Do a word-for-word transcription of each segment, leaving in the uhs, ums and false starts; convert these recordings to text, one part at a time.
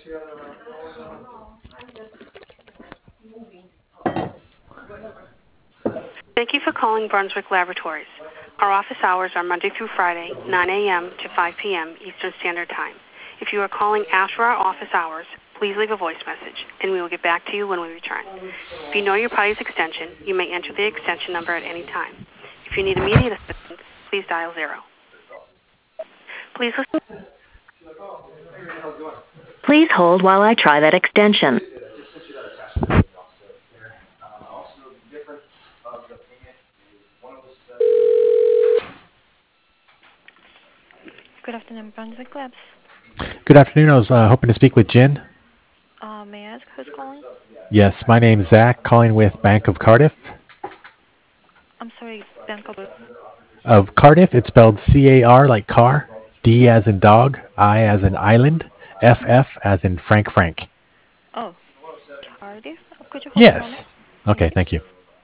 Thank you for calling Brunswick Laboratories. Our office hours are Monday through Friday, nine a.m. to five p.m. Eastern Standard Time. If you are calling after our office hours, please leave a voice message, and we will get back to you when we return. If you know your party's extension, you may enter the extension number at any time. If you need immediate assistance, please dial zero. Please listen. Please hold while I try that extension. Good afternoon, Brunswick Labs. Good afternoon. I was uh, hoping to speak with Jen. Uh, may I ask who's calling? Yes, my name's Zach, calling with Bank of Cardiff. I'm sorry, Bank of... Of Cardiff, it's spelled C A R like car, D as in dog, I as in island, F F as in Frank Frank. Oh, Cardiff? Could you hold Yes. a moment? Okay, thank you.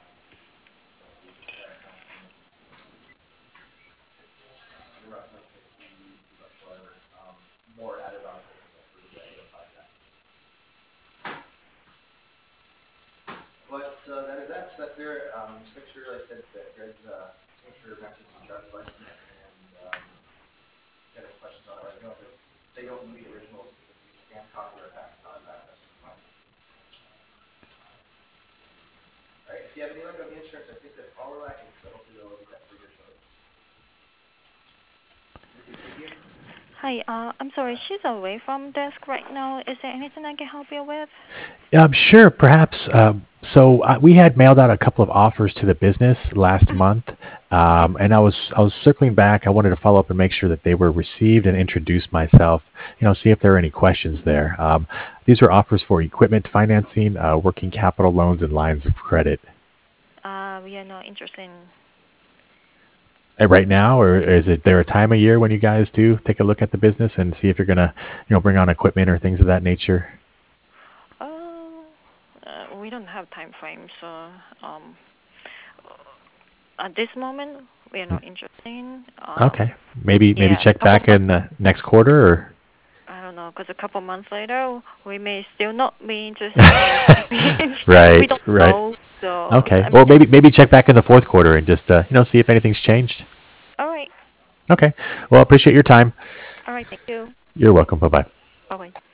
Hi, uh, I'm sorry, she's away from desk right now. Is there anything I can help you with? Um, sure, perhaps. Um, so uh, we had mailed out a couple of offers to the business last month, um, and I was I was circling back. I wanted to follow up and make sure that they were received and introduce myself. You know, see if there are any questions there. Um, these are offers for equipment financing, uh, working capital loans, and lines of credit. Uh, we are not interested in... Uh, Right now, or is it there a time of year when you guys do take a look at the business and see if you're gonna, you know, bring on equipment or things of that nature? Uh, uh, we don't have time frame, so um, at this moment, we are not interested in... Um, Okay, maybe maybe yeah, check a couple back months... in the next quarter, or I don't know, because a couple months later, we may still not be interested in... right, we don't right. know, so... Okay, I well mean, maybe maybe check back in the fourth quarter and just uh, you know see if anything's changed. all right. Okay, well appreciate your time. All right, thank you. You're welcome. Bye bye. Bye-bye.